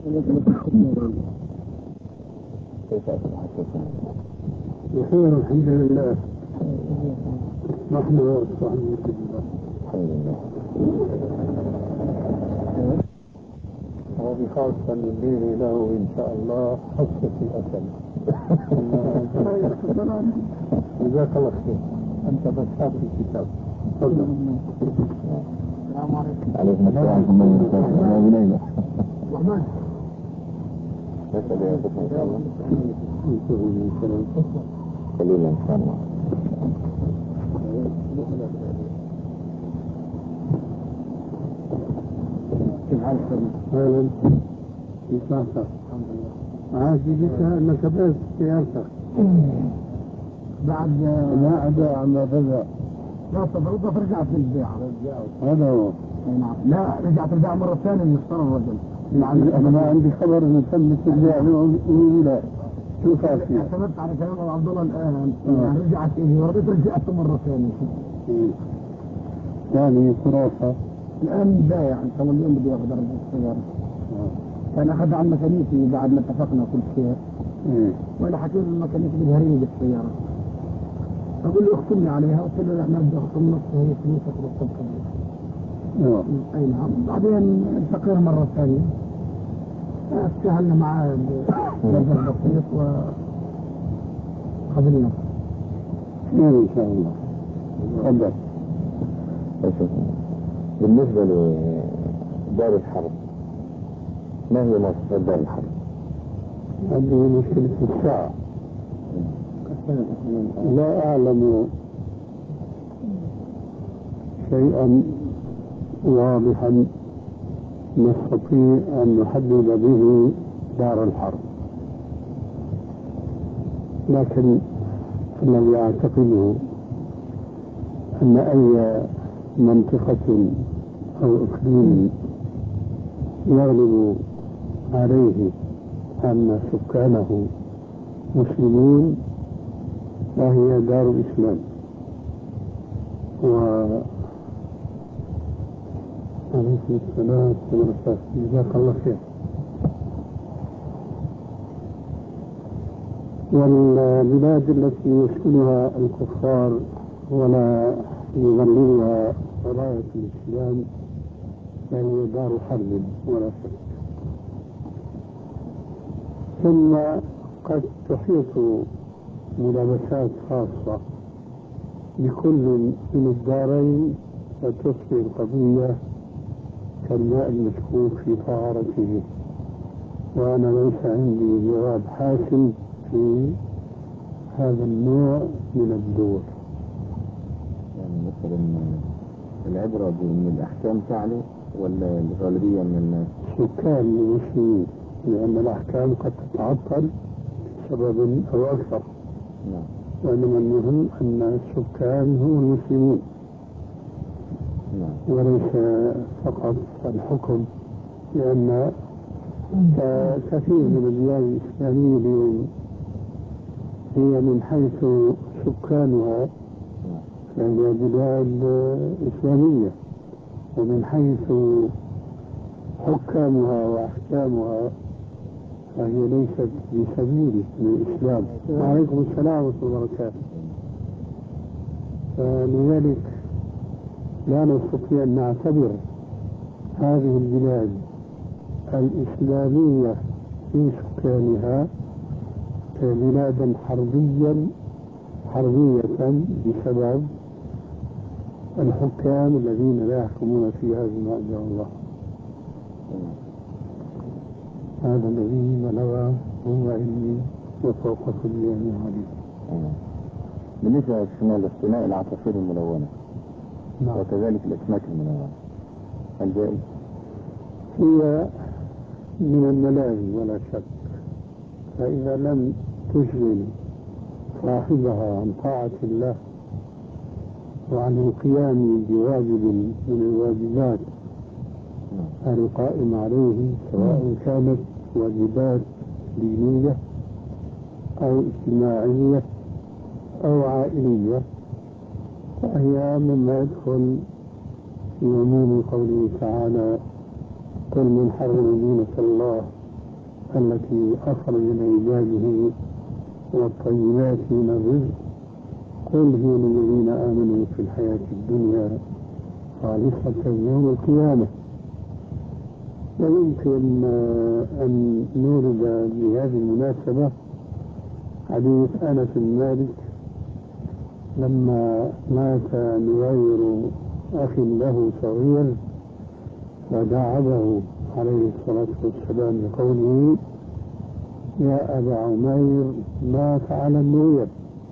كيف أصبحت؟ بخير الحمد لله. نحن صحيح الحمد لله. هذه خاصة الليل له إن شاء الله حصة الأسد. جزاك الله خير. أنت بس هات الكتاب. تفضل. السلام عليكم. عليكم السلام ورحمة الله وبركاته. الرحمن. نسأل يا بكم إن شاء الله. قليلا إن شاء الله. كيف حالك؟ أهلا. كيف صحتك؟ الحمد لله. عادي بك أنك بس سيارتك. بعد عما بدأ. لا صدق رجعت للبيع. هذا هو. نعم. لا رجعت البيع مرة ثانية من اشترى الرجل. أنا ما عندي خبر إن تمت البيع لا. شو صار فيه؟ اعتمدت على كلام أبو عبد الله الآن. يعني رجعت إلي ورجعت رجعت مرة ثانية. يعني خرافة. الآن بايع إن شاء الله اليوم بدي أقدر أجيب السيارة. كان أخذ عن ميكانيكي بعد ما اتفقنا كل شيء. وأنا حكيت للميكانيكي بدي هريني بالسيارة. أقول له اختم لي عليها، قلت له لا ما بدي أختم نص هي فلوسك وبتبقى. أي نعم. بعدين التقينا مرة ثانية. استهلنا معاه الجزء البسيط وقبلنا. إن شاء الله. تفضل. بالنسبة لدار الحرب، ما هي مواصفات دار الحرب؟ هذه مشكلة الساعة. لا أعلم شيئا واضحا نستطيع أن نحدد به دار الحرب، لكن الذي أعتقده أن أي منطقة أو إقليم يغلب عليه أن سكانه مسلمون فهي دار الإسلام. عليكم السلام ورحمة الله. جزاك الله خير. والبلاد التي يسكنها الكفار ولا يظللها راية الإسلام فهي دار حرب ولا شك. ثم قد تحيط ملابسات خاصة بكل من الدارين وتصبح القضية كالماء المشكوك في طهارته، وأنا ليس عندي جواب حاسم في هذا النوع من الدور. يعني مثلا العبرة بأن الأحكام تعلو ولا الغالبية من الناس؟ سكان المسلمين، لأن الأحكام قد تتعطل بسبب أو أكثر. نعم. وإنما المهم أن السكان هم المسلمون. نعم. وليس فقط الحكم، لأن كثير من البلاد الإسلامية اليوم هي من حيث سكانها فهي بلاد إسلامية، ومن حيث حكامها وأحكامها فهي ليست بسبيل الإسلام. وعليكم السلام ورحمة الله وبركاته. فلذلك لا نستطيع أن نعتبر هذه البلاد الإسلامية في سكانها كبلادا حربية بسبب الحكام الذين لا يحكمون فيها بما أنزل الله. هذا الذي بلغ هو علمي وفوق كل علم عليم. بالنسبة لاصطناع العصافير الملونة وكذلك الأسماك الملونة، هل جائز؟ هي من الملاهي ولا شك، فإذا لم تشغل صاحبها عن طاعة الله وعن القيام بواجب من الواجبات القائم عليه، سواء كانت واجبات دينية أو اجتماعية أو عائلية، فهي مما يدخل في عموم قوله تعالى: قل من حرم زينة الله التي أخرج لعباده والطيبات من الرزق قل هي للذين آمنوا في الحياة الدنيا خالصة يوم القيامة. ويمكن أن نورد بهذه المناسبة حديث أنس بن مالك لما مات نوير أخ له صغير ودعبه عليه الصلاة والسلام بقوله يا أبا عمير ما فعل النوير.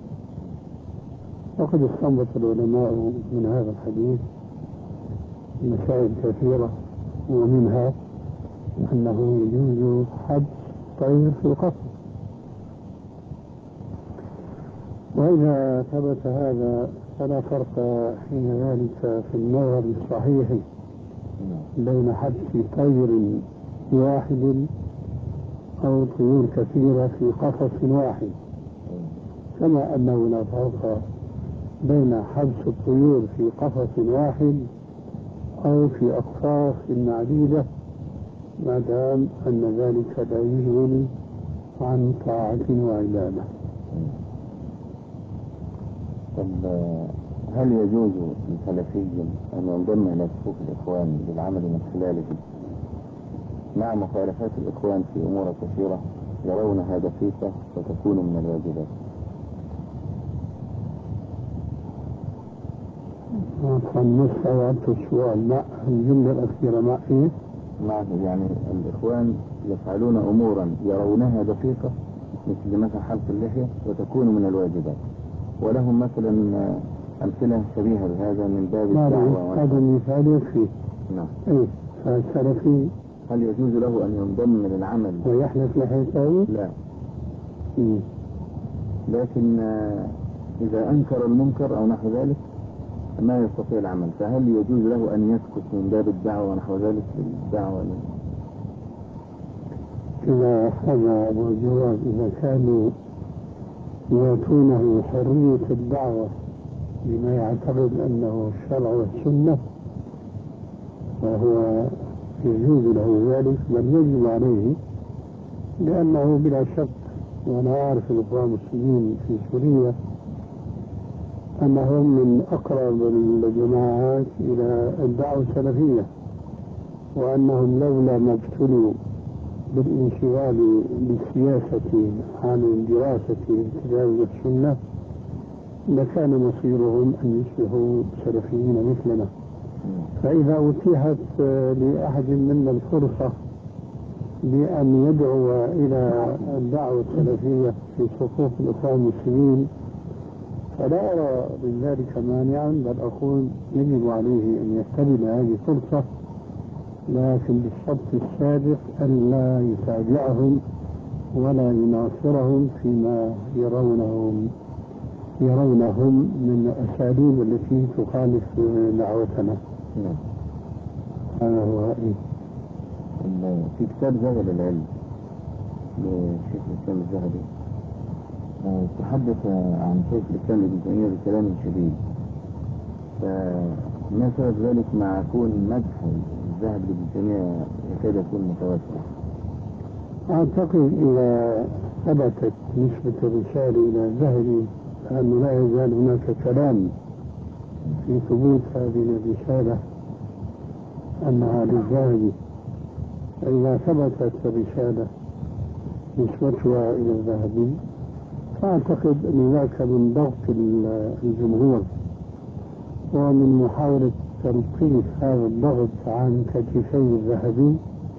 وقد استنبط العلماء من هذا الحديث مسائل كثيرة، ومنها أنه يجوز حبس طير في القفص. وإذا ثبت هذا فلا فرق حين ذلك في النظر الصحيح بين حبس طير واحد أو طيور كثيرة في قفص واحد، كما أنه لا فرق بين حبس الطيور في قفص واحد أو في أقفاص عديدة، ما دام أن ذلك لا يشغل عن طاعة وعبادة. طب هل يجوز لسلفي أن ينضم إلى صفوف الإخوان للعمل من خلاله مع مخالفات الإخوان في أمور كثيرة يرونها دقيقة وتكون من الواجبات؟ فالنص أوعدت السؤال مع الجملة الأخيرة مع إيه؟ يعني الإخوان يفعلون أمورا يرونها دقيقة مثل حلق اللحية وتكون من الواجبات، ولهم مثلا أمثلة شبيهة بهذا من باب الدعوة. هذا المثال يكفي. نعم. إيه فالسلفي هل يجوز له أن ينضم للعمل ويحلق لحيته؟ لا. لكن إذا أنكر المنكر أو نحو ذلك ما يستطيع العمل، فهل يجوز له أن يسكت من باب الدعوة ونحو ذلك للدعوة؟ إذا هذا هو الجواب. إذا كانوا يعطونه حرية الدعوة بما يعتقد أنه الشرع والسنة وهو يجوز له ذلك، بل يجب عليه، لأنه بلا شك، وأنا أعرف الإخوان المسلمين في سوريا أنهم من أقرب الجماعات إلى الدعوة السلفية، وأنهم لولا ما ابتلوا بالانشغال بالسياسة عن الدراسة الكتاب والسنة لكان مصيرهم أن يصبحوا سلفيين مثلنا. فإذا أتيحت لأحد منا الفرصة بأن يدعو إلى الدعوة السلفية في صفوف الإخوان المسلمين فلا أرى من ذلك مانعا، بل أقول يجب عليه أن يستغل هذه الفرصة، لكن بالشرط السابق ألا يتابعهم ولا يناصرهم فيما يرونهم من الأساليب التي تخالف دعوتنا. هذا هو رأيي. في كتاب زغل العلم للشيخ الإسلام الذهبي تحدث عن شيخ الإسلام ابن تيمية بكلام شديد، فما سبب ذلك مع كون مدح الذهب لابن تيمية يكاد يكون متوسع؟ أعتقد إذا ثبتت نسبة الرسالة إلى الذهبي أنه لا يزال هناك كلام في ثبوت هذه الرسالة أنها للذهبي. فإذا ثبتت الرسالة نسبتها إلى الذهبي فأعتقد أن ذاك من ضغط الجمهور ومن محاولة تلقيح هذا الضغط عن كتفي الذهبي،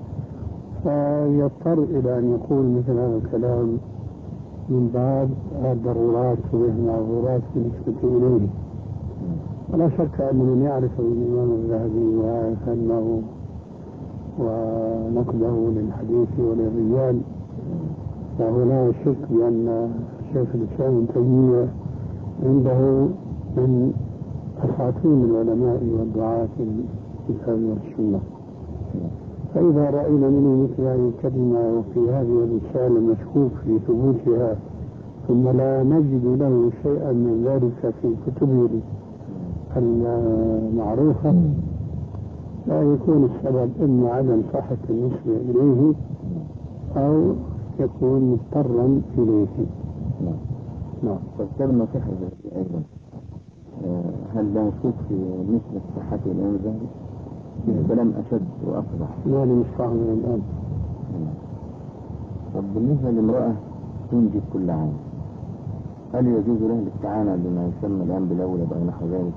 فيضطر إلى أن يقول مثل هذا الكلام من باب الضرورات والمعذورات بالنسبة إليه. ولا شك أن من يعرف الإمام الذهبي وفنه ونقده للحديث وللرجال فهو لا شك بأن شيخ الإسلام ابن تيمية عنده من أساطين العلماء والدعاة الكتاب والسنة. فإذا رأينا منه مثل هذه الكلمة وفي هذه الرسالة مشكوك في ثبوتها ثم لا نجد له شيئا من ذلك في كتبه المعروفة لا يكون السبب إما عدم صحة النسبة إليه أو يكون مضطرا إليه. نعم. نعم. فالكتاب النصيحة أيضا هل ده مشكوك في نسبة صحته الآن الذهبي؟ فيه كلام أشد وأفضح. لا مش فاهم الآن. طب بالنسبة لامرأة تنجب كل عام، هل يجوز له الاستعانة بما يسمى الآن بالأولى أو نحو ذلك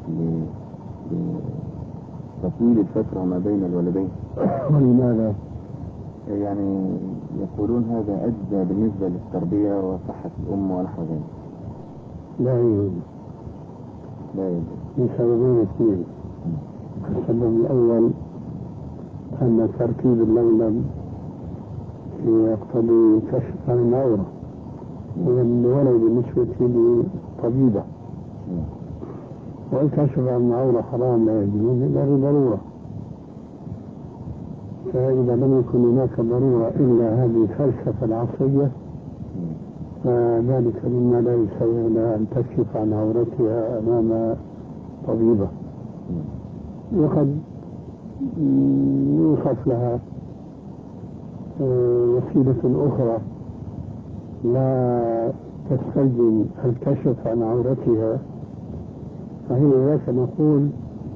لتطويل الفترة ما بين الولدين؟ ولماذا؟ يعني يقولون هذا أجزى بالنسبة للتربية وصحة الأم ونحو ذلك. لا يوجد. لا يوجد. لسببين اثنين. السبب الأول أن تركيب اللولب يقتضي كشف عن العورة، والولد بالنسبة لي طبيبة، والكشف عن العورة حرام لا يجوز إلا بضرورة. فإذا لم يكن هناك ضرورة إلا هذه الفلسفة العصرية فذلك مما لا يسوي لها أن تكشف عن عورتها أمام طبيبة، وقد يوصف لها وسيلة أخرى لا تستلزم الكشف عن عورتها، فهي ذاك نقول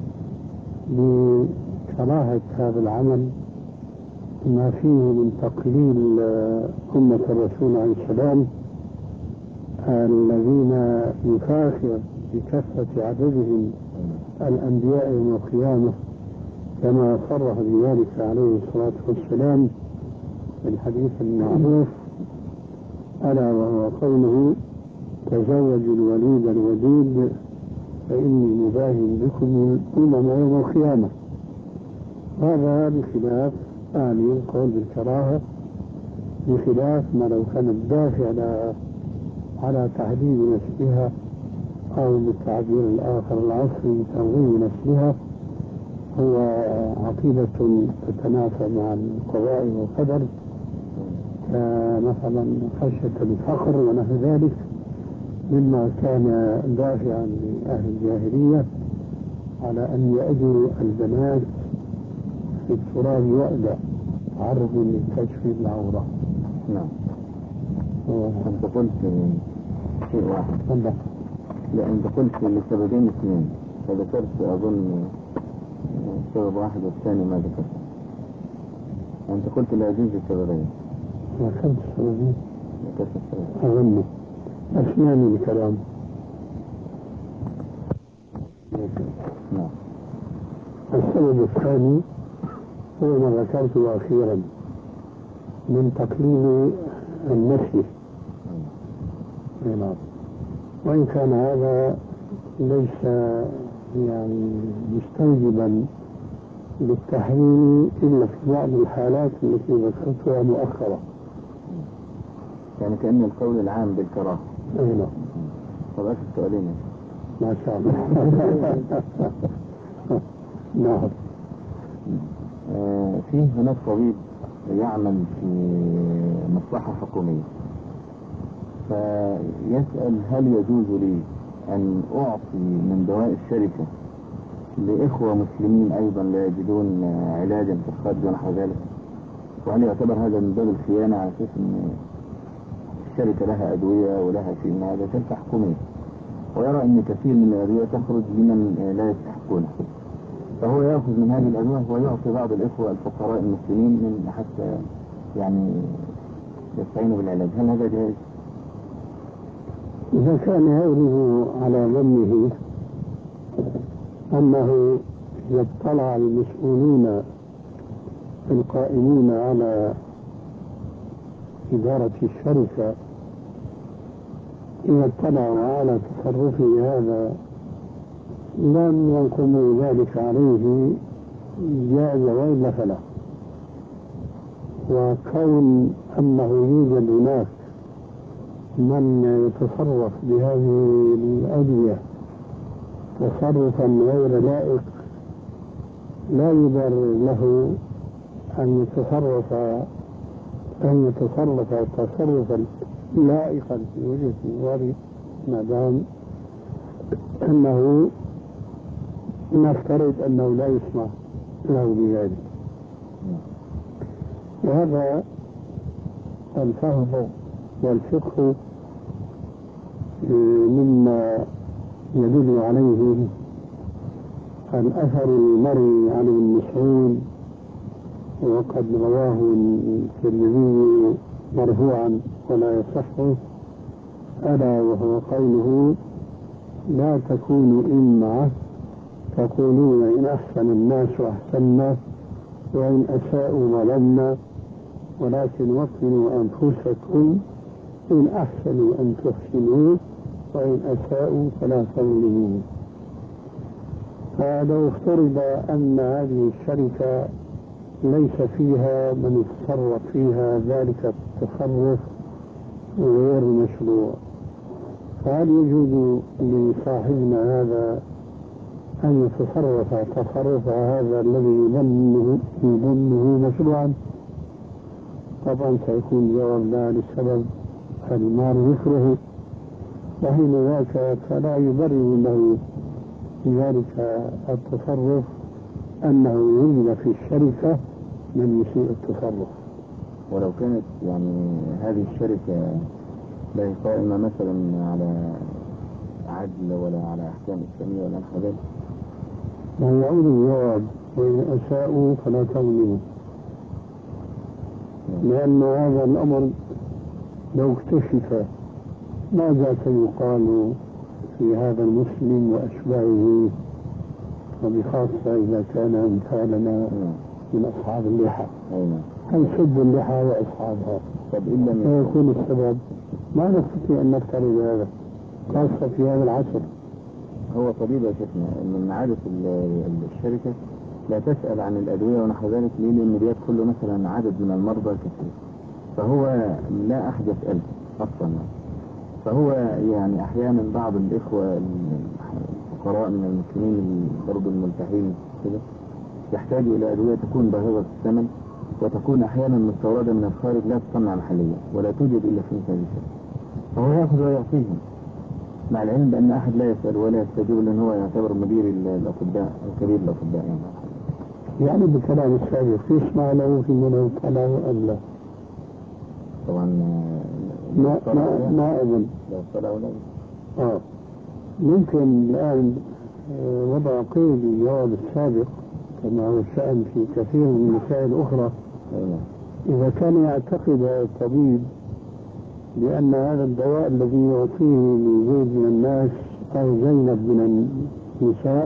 بكراهة هذا العمل ما فيه من تقليل أمة الرسول عليه السلام الذين يفاخر بكثرة عددهم الأنبياء يوم القيامة، كما صرح بذلك عليه الصلاة والسلام في الحديث المعروف ألا وهو قوله تزوجوا الوليد الوديد فإني مباهن بكم الأمم يوم القيامة. هذا بخلاف القول بالكراهة، بخلاف ما لو كان الدافع على تحديد نسلها أو بالتعبير الآخر العصري تنظيم نسلها هو عقيدة تتنافى مع القضاء والقدر، كمثلا خشية الفقر ونحو ذلك مما كان دافعا لأهل الجاهلية على أن يأذوا البنات في التراب يؤدى عرض لكشف العورة. نعم. أنت قلت شيء واحد. لا أنت قلت لسببين اثنين، فذكرت أظن سبب واحد والثاني ما ذكرت. أنت قلت لا يجوز السببين. ذكرت السببين. ذكرت السببين. أظن أسمعني الكلام. نعم. السبب الثاني هو ما ذكرته أخيرا من تقليل النسل. نعم. وإن كان هذا ليس يعني مستوجبا للتحريم إلا في بعض الحالات التي ذكرتها مؤخرا. يعني كأن القول العام بالكراهة. نعم. طب أخذ سؤالين. ما شاء الله. نعم. في هناك طبيب يعمل في مصلحة حكومية، فيسأل هل يجوز لي أن أعطي من دواء الشركة لإخوة مسلمين أيضا لا يجدون علاجا في الخارج ونحو ذلك، وهل يعتبر هذا من باب الخيانة على أساس أن الشركة لها أدوية ولها شيء من هذا شركة حكومية، ويرى أن كثير من الأدوية تخرج لمن لا يستحقونها، فهو يأخذ من هذه الأدوية ويعطي بعض الإخوة الفقراء المسلمين من حتى يعني يستعينوا بالعلاج، هل هذا جائز؟ إذا كان يعرض على ظنه أنه يطلع المسؤولون القائمين على إدارة الشركة إذا اطلعوا على تصرفه هذا لم ينقموا ذلك عليه جائز وإلا فلا. وكون أنه يوجد هناك من يتصرف بهذه الأدوية تصرفا غير لائق لا يبرر له أن يتصرف تصرفا لائقا في وجهة نظري ما دام أنه نفترض أنه لا يسمح له بذلك. وهذا الفهم والفقه مما يدل عليه الأثر المروي عن ابن مسعود، وقد رواه الترمذي مرفوعا ولا يصح، ألا وهو قوله: لا تكونوا إمعة تقولون إن أحسن الناس أحسنا وإن أساءوا ظلمنا، ولكن وطنوا أنفسكم إن أحسنوا أن تحسنوا وإن أساءوا فلا تظلموا. فلو افترض أن هذه الشركة ليس فيها من يتصرف فيها ذلك التصرف غير مشروع، فهل يجوز لصاحبنا هذا أن يتصرف تصرف هذا الذي يظنه مشروعا؟ طبعا سيكون جواب لا للسبب المار ذكره، وحين ذاك فلا يبرر له ذلك التصرف أنه يوجد في الشركة من يسيء التصرف. ولو كانت يعني هذه الشركة لا قائمة مثلا على عدل ولا على أحكام إسلامية ولا نحو ذلك، ما يعود الجواب: وإن أساءوا فلا تظلموا، لأن هذا الأمر لو اكتشف ماذا سيقال في هذا المسلم وأشباهه، وبخاصة إذا كان أمثالنا من أصحاب اللحى، هل سب اللحى وأصحابها؟ طب إن لم يكون السبب ما نستطيع أن نفترض هذا، خاصة في هذا العصر. هو طبيب يا شيخنا من عادة الشركة لا تسأل عن الأدوية ونحو ذلك، ليه؟ لأن بيدخل له مثلا عدد من المرضى كثير، فهو لا أحد يسأله أصلا، فهو يعني أحيانا بعض الإخوة الفقراء من المسلمين برضو الملتحين كده يحتاجوا إلى أدوية تكون باهظة الثمن، وتكون أحيانا مستوردة من الخارج لا تصنع محليا ولا توجد إلا في مثل هذه، فهو يأخذ ويعطيهم، مع العلم بأن أحد لا يسأل ولا يستجيب، لأن هو يعتبر مدير الأطباء وكبير الأطباء يعني بكلام السابق يسمع له في من يطلع أم لا؟ طبعا ما أظن لو طلع ولا ممكن الآن وضع قيد الجواب السابق كما هو الشأن في كثير من المسائل الأخرى. إذا كان يعتقد الطبيب بأن هذا الدواء الذي يعطيه لزوج من الناس أو زينب من النساء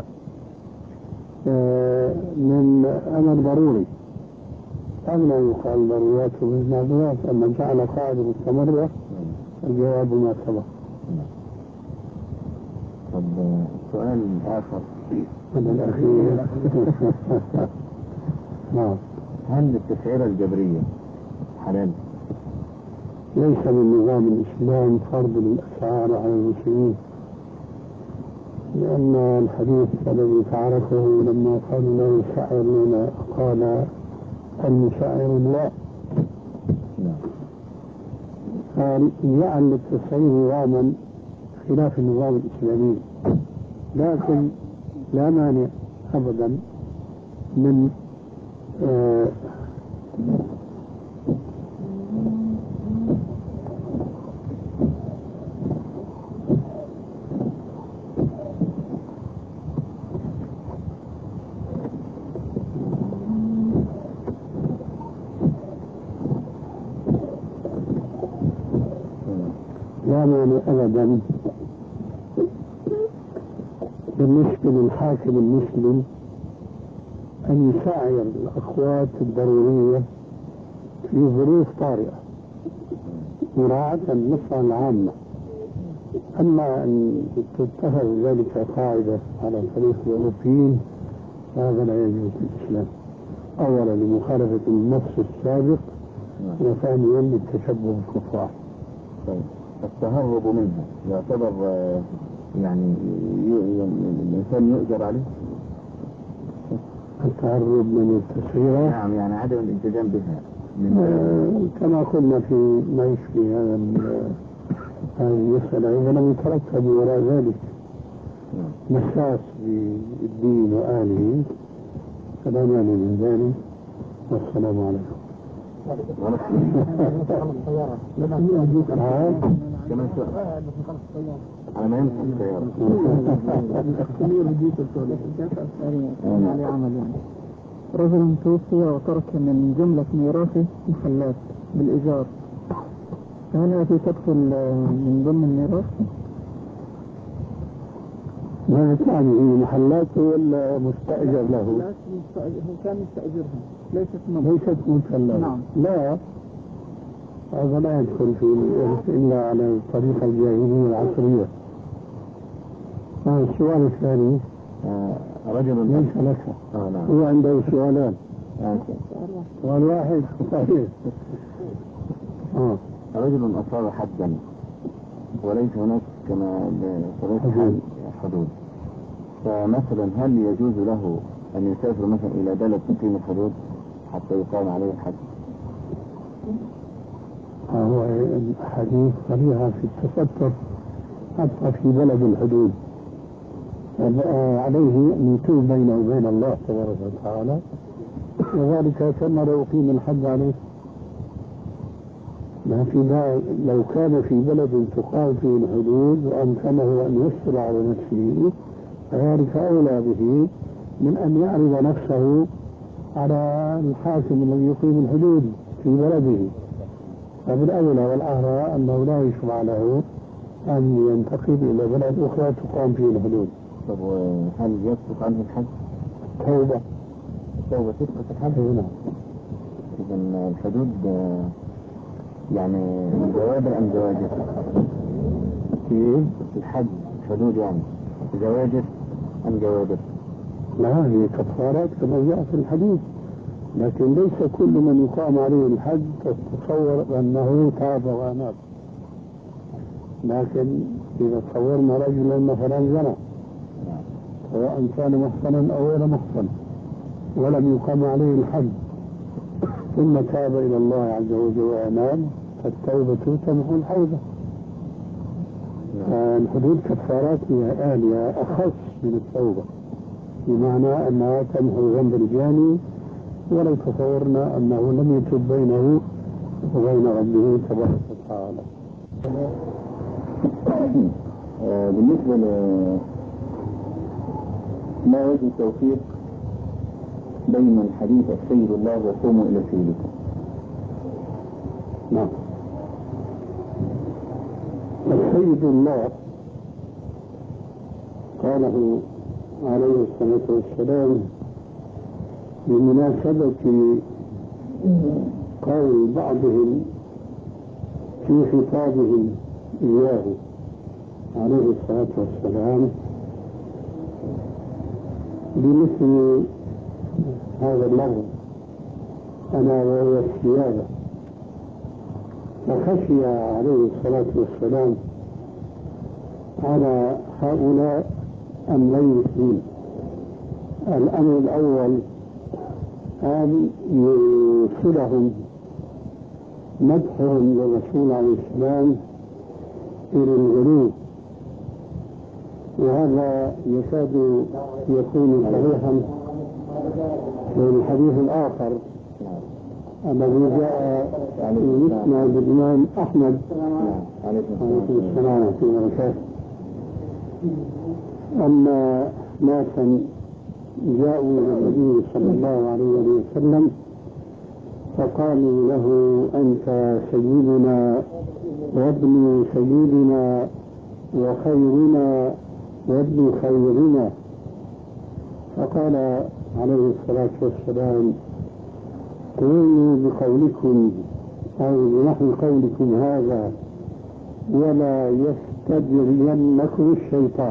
من أمر ضروري، أما يقال ضرورات ومعلومات، أما جعل قاعدة مستمرة الجواب ما سبق. طب سؤال آخر الأخير نعم، هل التسعيرة الجبرية حلال؟ ليس من نظام الإسلام فرض الأسعار على المسلمين، لأن الحديث الذي تعرفه لما قال لا يسعر لنا قال المسعر الله، قال جعل التسعير نظاما خلاف النظام الإسلامي، لكن لا مانع أبدا من لا مانع أبدا بالنسبة للحاكم المسلم أن يسعر الأخوات الضرورية في ظروف طارئة مراعاة المصلحة العامة. أما أن تتخذ ذلك قاعدة على طريق الأوروبيين هذا لا يجوز في الإسلام، أولا لمخالفة النص السابق، وثانيا للتشبه بالكفار. التهرب منها يعتبر يعني الإنسان يؤجر عليه؟ التهرب من التسعيرة؟ نعم، يعني عدم الالتزام بها كما قلنا في ما يشفي هذه المسألة، إذا لم يترتب وراء ذلك مساس بالدين وآله فلا مانع من ذلك. والسلام عليكم. كمان شوي على ما يمشي السيارة. رجل توفي وترك من جملة ميراثه محلات بالإيجار، فهل هذه تدخل من ضمن الميراث؟ ما يعني محلاته ولا مستأجر له؟ لا، هو كان يستأجرها، ليست محلات. نعم. لا، هذا لا يدخل في إلا على الطريقة الجاهلية العصرية. السؤال الثاني رجل ليس لك. نعم. هو عنده سؤالان. سؤال واحد صحيح. رجل أصاب حدا وليس هناك كما بطريقة حدود، فمثلا هل يجوز له أن يسافر مثلا إلى بلد تقيم الحدود حتى يقام عليه الحد؟ هو حديث صريحة في التستر حتى في بلد الحدود، عليه أن يتوب بينه وبين الله تبارك وتعالى، وذلك كما لو أقيم الحد عليه. ما في لو كان في بلد تقام فيه الحدود وأمكنه أن يسر على نفسه فذلك أولى به من أن يعرض نفسه على الحاكم الذي يقيم الحدود في بلده. فبالأولى والأهرى أنه لا يشرع له أن ينتقل إلى بلد أخرى تقام فيه الحدود. طب هل يسقط عنه الحد؟ توبة تسقط الحد؟ نعم. إذن الحدود يعني جوابر أم زواجر؟ كيف؟ الحد الحدود يعني زواجر أم جوابر؟ لا، هي كفارات كما جاء في الحديث، لكن ليس كل من يقام عليه الحد تتصور أنه تاب وأناب. لكن إذا تصورنا رجلا مثلا زنى سواء كان محصنا أو غير محصن ولم يقام عليه الحد ثم تاب إلى الله عز وجل وأناب فالتوبة تمحو الحوبة. الحدود كفارات آلية أخص من التوبة، بمعنى أنها تمحو ذنب الجاني ولو تصورنا أنه لم يتب بينه وبين ربه تبارك وتعالى. بالنسبة ما وجه التوفيق بين الحديث السيد الله وقوموا إلى سيدكم؟ نعم. السيد الله قاله عليه الصلاة والسلام بمناسبة قول بعضهم في خطابهم إياه عليه الصلاة والسلام بمثل هذا اللفظ أنا وهو السيادة، فخشي عليه الصلاة والسلام على هؤلاء أمرين اثنين. الأمر الأول أن يوصلهم مدحهم للرسول عليه السلام إلى الغلو، وهذا يكاد يكون صريحا في الحديث الآخر الذي جاء في مسند الإمام أحمد عليه السلام في بركاته أن ناسا جاءوا إلى النبي صلى الله عليه وسلم فقالوا له أنت سيدنا وابن سيدنا وخيرنا وابن خيرنا، فقال عليه الصلاة والسلام قولوا بقولكم أو بنحو قولكم هذا ولا يستجرينكم الشيطان.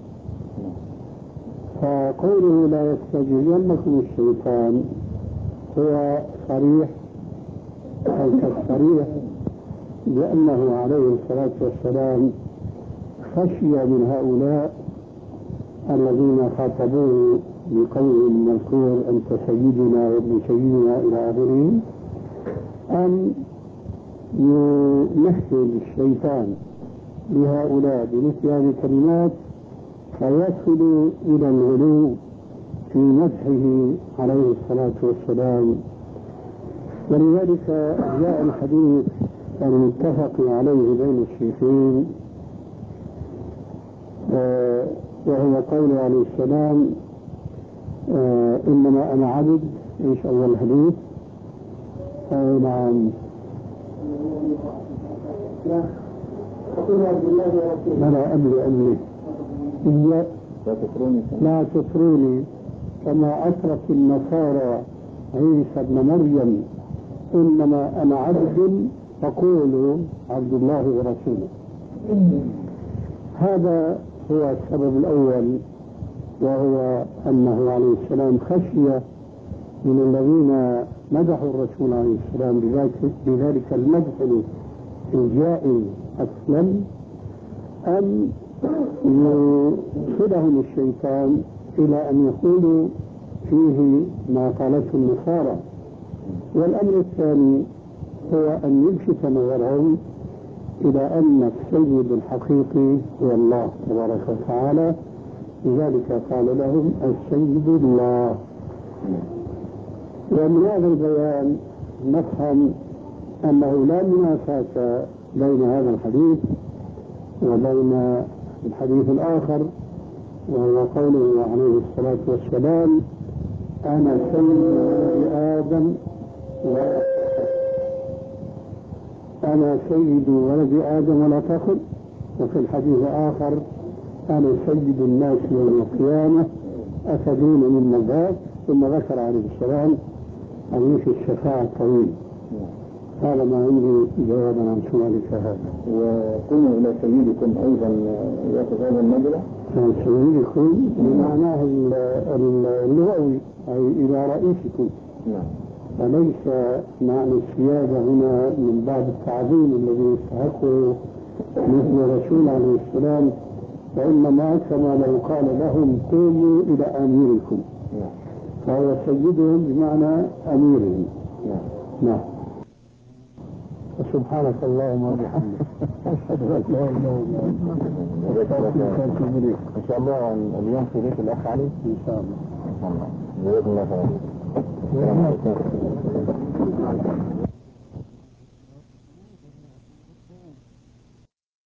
فقوله لا يستجرينكم الشيطان هو صريح أو كالصريح لأنه عليه الصلاة والسلام خشي من هؤلاء الذين خاطبوه بقول مذكور أنت سيدنا وابن سيدنا إلى آخره أن يمثل الشيطان لهؤلاء بمثل هذه الكلمات فيصل إلى الغلو في مدحه عليه الصلاة والسلام ولذلك جاء الحديث المتفق عليه بين الشيخين، وهو قول عليه السلام إنما أنا عبد. إيش أول الحديث؟ نعم. أنا أبلي لا تطروني كما أترك النصارى عيسى ابن مريم، إنما أنا عبد فقولوا عبد الله ورسوله. هذا هو السبب الأول، وهو أنه عليه السلام خشي من الذين مدحوا الرسول عليه السلام بذلك المدح الجائز أصلا أن يوصلهم الشيطان إلى أن يقولوا فيه ما قالته النصارى. والأمر الثاني هو أن يلفت نظرهم إلى أن السيد الحقيقي هو الله تبارك وتعالى، لذلك قال لهم السيد الله. ومن هذا البيان نفهم أنه لا منافاة بين هذا الحديث وبين الحديث الآخر، وهو قوله عليه الصلاة والسلام أنا سيد ولد آدم أنا سيد ولد آدم ولا فخر. وفي الحديث الآخر أنا سيد الناس يوم القيامة أتدرون من ذاك، ثم ذكر عليه السلام حديث الشفاعة الطويل. هذا ما عندي جوابا عن سؤالك هذا. وكونوا إلى سيدكم أيضا يأخذ هذا المجلة؟ سيدكم بمعناه اللغوي، أي إلى رئيسكم. فليس معنى السيادة هنا من باب التعظيم الذي يستحقه مثل الرسول عليه السلام، فإنما كما لو قال لهم قوموا إلى أميركم، فهو سيدهم بمعنى أميرهم. نعم. سبحانك اللهم وبحمدك أشهد أن لا إله إلا أنت. إن شاء الله اليوم في بيت الأخ علي. إن شاء الله. جزاكم الله خير.